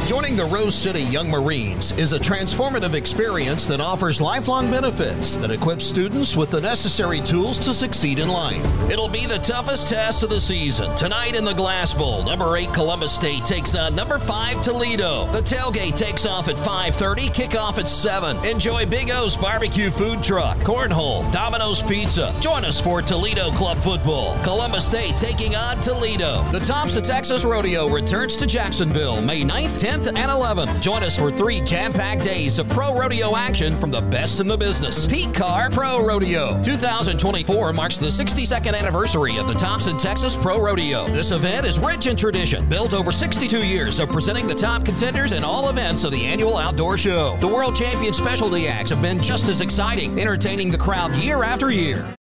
Joining the Rose City Young Marines is a transformative experience that offers lifelong benefits that equips students with the necessary tools to succeed in life. It'll be the toughest test of the season. Tonight in the Glass Bowl, number 8 Columbus State takes on number 5 Toledo. The tailgate takes off at 5:30, kickoff at 7. Enjoy Big O's barbecue food truck, cornhole, Domino's Pizza. Join us for Toledo Club football. Columbus State taking on Toledo. The Thompson Texas Rodeo returns to Jacksonville May 9th, 10th, and 11th. Join us for 3 jam-packed days of pro rodeo action from the best in the business. Pete Carr Pro Rodeo. 2024 marks the 62nd anniversary of the Thompson Texas Pro Rodeo. This event is rich in tradition, built over 62 years of presenting the top contenders in all events of the annual outdoor show. The world champion specialty acts have been just as exciting, entertaining the crowd year after year.